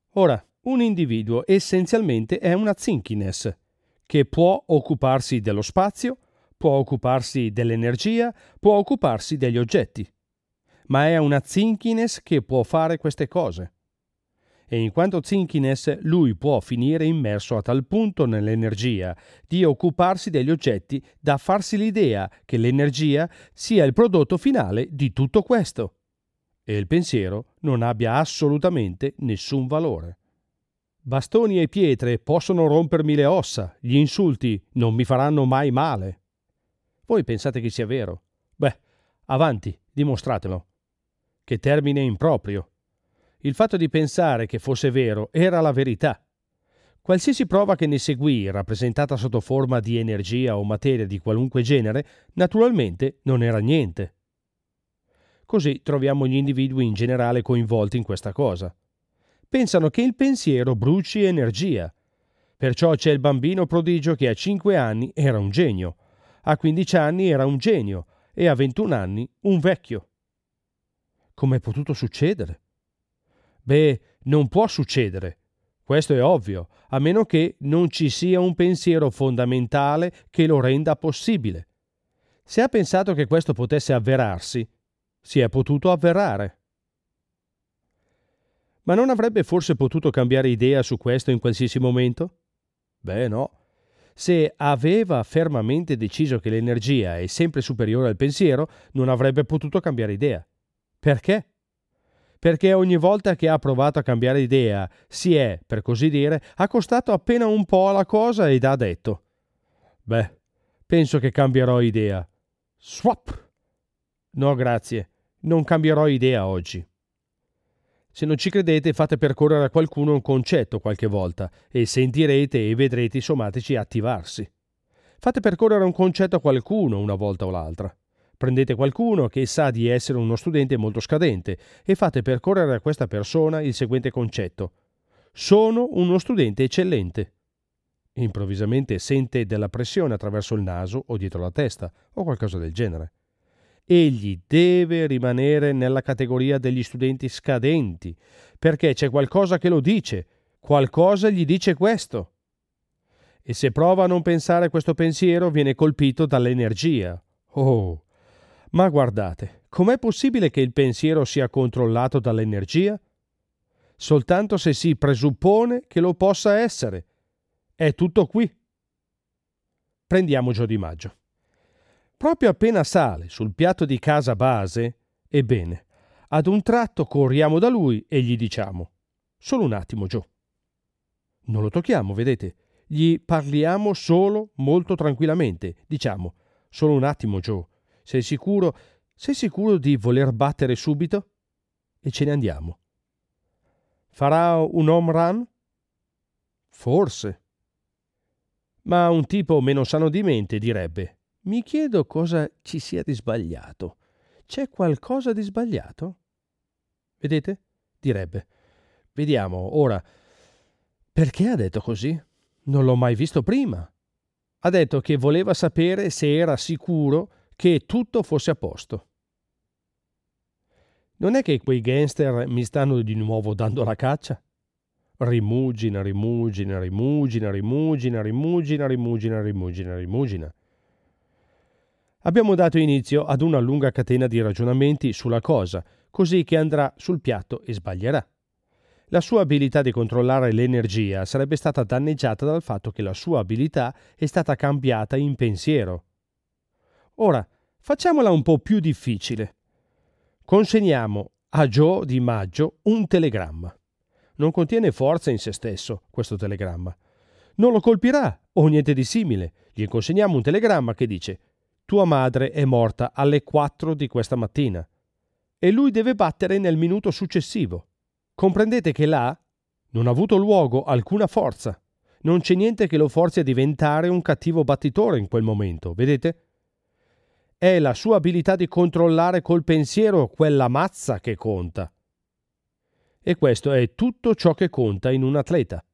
Ora, un individuo essenzialmente è una thinkiness, che può occuparsi dello spazio, può occuparsi dell'energia, può occuparsi degli oggetti. Ma è una thinkiness che può fare queste cose. E in quanto thinkiness, lui può finire immerso a tal punto nell'energia di occuparsi degli oggetti da farsi l'idea che l'energia sia il prodotto finale di tutto questo. E il pensiero non abbia assolutamente nessun valore. Bastoni e pietre possono rompermi le ossa, gli insulti non mi faranno mai male. Voi pensate che sia vero? Beh, avanti, dimostratelo. Che termine improprio. Il fatto di pensare che fosse vero era la verità. Qualsiasi prova che ne seguì, rappresentata sotto forma di energia o materia di qualunque genere, naturalmente non era niente. Così troviamo gli individui in generale coinvolti in questa cosa. Pensano che il pensiero bruci energia. Perciò c'è il bambino prodigio che a 5 anni era un genio, a 15 anni era un genio e a 21 anni un vecchio. Come è potuto succedere? Beh, non può succedere. Questo è ovvio, a meno che non ci sia un pensiero fondamentale che lo renda possibile. Se ha pensato che questo potesse avverarsi, si è potuto avverare. Ma non avrebbe forse potuto cambiare idea su questo in qualsiasi momento? Beh, no. Se aveva fermamente deciso che l'energia è sempre superiore al pensiero, non avrebbe potuto cambiare idea. Perché? Perché ogni volta che ha provato a cambiare idea si è, per così dire, accostato appena un po' alla cosa ed ha detto: beh, penso che cambierò idea. Swap! No, grazie, non cambierò idea oggi. Se non ci credete, fate percorrere a qualcuno un concetto qualche volta e sentirete e vedrete i somatici attivarsi. Fate percorrere un concetto a qualcuno una volta o l'altra. Prendete qualcuno che sa di essere uno studente molto scadente e fate percorrere a questa persona il seguente concetto: sono uno studente eccellente. Improvvisamente sente della pressione attraverso il naso o dietro la testa o qualcosa del genere. Egli deve rimanere nella categoria degli studenti scadenti, perché c'è qualcosa che lo dice, qualcosa gli dice questo. E se prova a non pensare questo pensiero, viene colpito dall'energia. Oh! Ma guardate, com'è possibile che il pensiero sia controllato dall'energia? Soltanto se si presuppone che lo possa essere. È tutto qui. Prendiamo Gio Di Maggio. Proprio appena sale sul piatto di casa base, ebbene, ad un tratto corriamo da lui e gli diciamo: solo un attimo, Gio. Non lo tocchiamo, vedete? Gli parliamo solo molto tranquillamente. Diciamo: solo un attimo, Gio. Sei sicuro di voler battere subito? E ce ne andiamo. Farà un home run? Forse. Ma un tipo meno sano di mente direbbe: mi chiedo cosa ci sia di sbagliato. C'è qualcosa di sbagliato? Vedete? Direbbe: vediamo, ora, perché ha detto così? Non l'ho mai visto prima. Ha detto che voleva sapere se era sicuro che tutto fosse a posto. Non è che quei gangster mi stanno di nuovo dando la caccia? Rimugina. Abbiamo dato inizio ad una lunga catena di ragionamenti sulla cosa, così che andrà sul piatto e sbaglierà. La sua abilità di controllare l'energia sarebbe stata danneggiata dal fatto che la sua abilità è stata cambiata in pensiero. Ora, facciamola un po' più difficile. Consegniamo a Gio Di Maggio un telegramma. Non contiene forza in se stesso, questo telegramma. Non lo colpirà o niente di simile. Gli consegniamo un telegramma che dice: tua madre è morta alle 4 di questa mattina. E lui deve battere nel minuto successivo. Comprendete che là non ha avuto luogo alcuna forza. Non c'è niente che lo forzi a diventare un cattivo battitore in quel momento, vedete? È la sua abilità di controllare col pensiero quella mazza che conta. E questo è tutto ciò che conta in un atleta.